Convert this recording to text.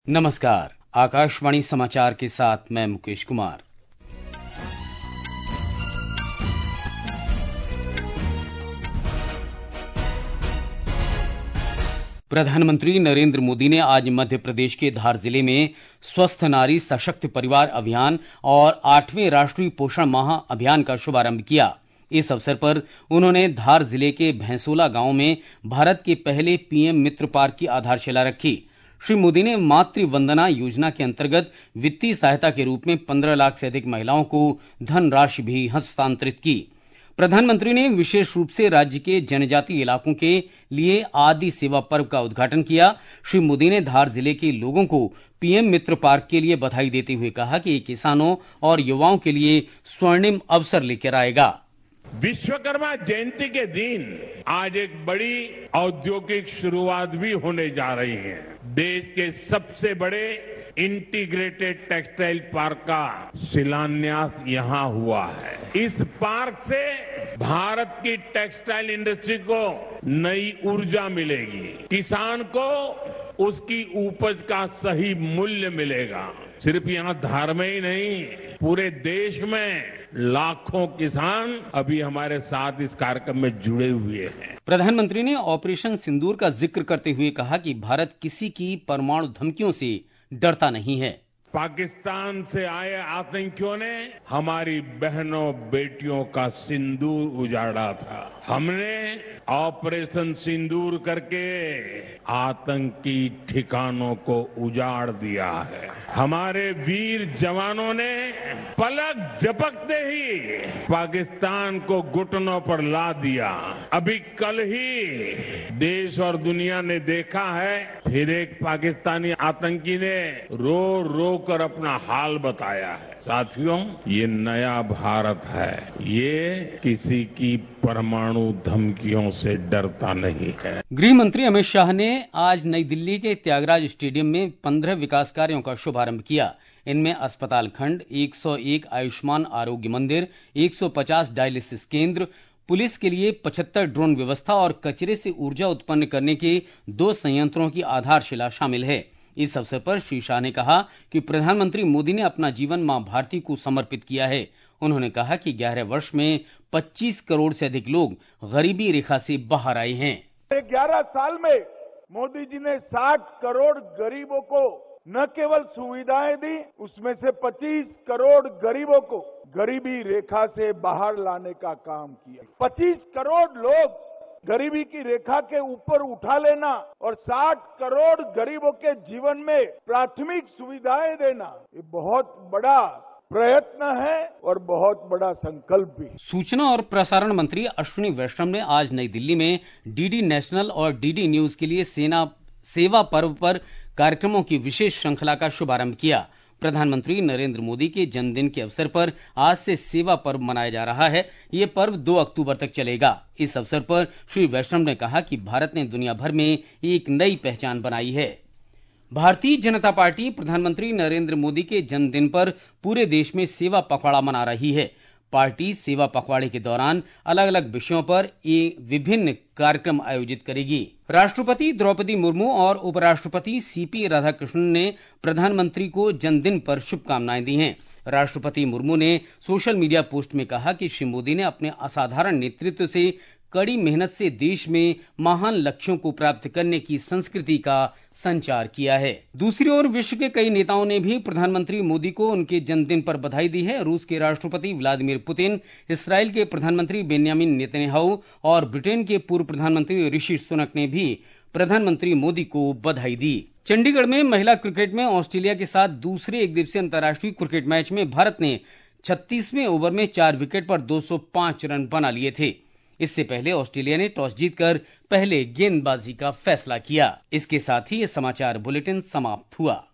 नमस्कार, आकाशवाणी समाचार के साथ मैं मुकेश कुमार। प्रधानमंत्री नरेंद्र मोदी ने आज मध्य प्रदेश के धार जिले में स्वस्थ नारी सशक्त परिवार अभियान और 8वें राष्ट्रीय पोषण माह अभियान का शुभारंभ किया। इस अवसर पर उन्होंने धार जिले के भैंसोला गांव में भारत के पहले पीएम मित्र पार्क की आधारशिला रखी। श्री मोदी ने मातृ वंदना योजना के अंतर्गत वित्तीय सहायता के रूप में 15 लाख से अधिक महिलाओं को धनराशि भी हस्तांतरित की। प्रधानमंत्री ने विशेष रूप से राज्य के जनजातीय इलाकों के लिए आदि सेवा पर्व का उद्घाटन किया। श्री मोदी ने धार जिले के लोगों को पीएम मित्र पार्क के लिए बधाई देते हुए कहा कि ये किसानों और युवाओं के लिए स्वर्णिम अवसर लेकर आएगा। विश्वकर्मा जयंती के दिन आज एक बड़ी औद्योगिक शुरुआत भी होने जा रही है। देश के सबसे बड़े इंटीग्रेटेड टेक्सटाइल पार्क का शिलान्यास यहां हुआ है। इस पार्क से भारत की टेक्सटाइल इंडस्ट्री को नई ऊर्जा मिलेगी, किसान को उसकी उपज का सही मूल्य मिलेगा। सिर्फ यहां धार में ही नहीं, पूरे देश में लाखों किसान अभी हमारे साथ इस कार्यक्रम में जुड़े हुए हैं। प्रधानमंत्री ने ऑपरेशन सिंदूर का जिक्र करते हुए कहा कि भारत किसी की परमाणु धमकियों से डरता नहीं है। पाकिस्तान से आए आतंकियों ने हमारी बहनों बेटियों का सिंदूर उजाड़ा था। हमने ऑपरेशन सिंदूर करके आतंकी ठिकानों को उजाड़ दिया है। हमारे वीर जवानों ने पलक झपकते ही पाकिस्तान को घुटनों पर ला दिया। अभी कल ही देश और दुनिया ने देखा है, फिर एक पाकिस्तानी आतंकी ने रो रो कर अपना हाल बताया है। साथियों, ये नया भारत है, ये किसी की परमाणु धमकियों से डरता नहीं है। गृह मंत्री अमित शाह ने आज नई दिल्ली के त्यागराज स्टेडियम में 15 विकास कार्यों का शुभारंभ किया। इनमें अस्पताल खंड, 101 आयुष्मान आरोग्य मंदिर, 150 डायलिसिस केंद्र, पुलिस के लिए 75 ड्रोन व्यवस्था और कचरे से ऊर्जा उत्पन्न करने के 2 संयंत्रों की आधारशिला शामिल है। इस अवसर पर श्री शाह ने कहा कि प्रधानमंत्री मोदी ने अपना जीवन मां भारती को समर्पित किया है। उन्होंने कहा कि 11 वर्ष में 25 करोड़ से अधिक लोग गरीबी रेखा से बाहर आए हैं। 11 साल में मोदी जी ने 60 करोड़ गरीबों को न केवल सुविधाएं दी, उसमें से 25 करोड़ गरीबों को गरीबी रेखा से बाहर लाने का काम किया। 25 करोड़ लोग गरीबी की रेखा के ऊपर उठा लेना और 60 करोड़ गरीबों के जीवन में प्राथमिक सुविधाएं देना, ये बहुत बड़ा प्रयत्न है और बहुत बड़ा संकल्प भी। सूचना और प्रसारण मंत्री अश्विनी वैष्णव ने आज नई दिल्ली में डीडी नेशनल और डीडी न्यूज के लिए सेवा पर्व पर कार्यक्रमों की विशेष श्रृंखला का शुभारंभ किया। प्रधानमंत्री नरेंद्र मोदी के जन्मदिन के अवसर पर आज से सेवा पर्व मनाया जा रहा है। ये पर्व 2 अक्टूबर तक चलेगा। इस अवसर पर श्री वैष्णव ने कहा कि भारत ने दुनिया भर में एक नई पहचान बनाई है। भारतीय जनता पार्टी प्रधानमंत्री नरेंद्र मोदी के जन्मदिन पर पूरे देश में सेवा पखवाड़ा मना रही है। पार्टी सेवा पखवाड़े के दौरान अलग अलग विषयों पर विभिन्न कार्यक्रम आयोजित करेगी। राष्ट्रपति द्रौपदी मुर्मू और उपराष्ट्रपति सीपी राधाकृष्णन ने प्रधानमंत्री को जन्मदिन पर शुभकामनाएं दी हैं। राष्ट्रपति मुर्मू ने सोशल मीडिया पोस्ट में कहा कि श्री मोदी ने अपने असाधारण नेतृत्व से कड़ी मेहनत से देश में महान लक्ष्यों को प्राप्त करने की संस्कृति का संचार किया है। दूसरी ओर विश्व के कई नेताओं ने भी प्रधानमंत्री मोदी को उनके जन्मदिन पर बधाई दी है। रूस के राष्ट्रपति व्लादिमीर पुतिन, इसराइल के प्रधानमंत्री बेन्यामिन नेतन्याहू और ब्रिटेन के पूर्व प्रधानमंत्री ऋषि सुनक ने भी प्रधानमंत्री मोदी को बधाई दी। चंडीगढ़ में महिला क्रिकेट में ऑस्ट्रेलिया के साथ दूसरे एक दिवसीय अंतर्राष्ट्रीय क्रिकेट मैच में भारत ने 36वें ओवर में 4 विकेट पर 205 रन बना लिए थे। इससे पहले ऑस्ट्रेलिया ने टॉस जीतकर पहले गेंदबाजी का फैसला किया। इसके साथ ही ये समाचार बुलेटिन समाप्त हुआ।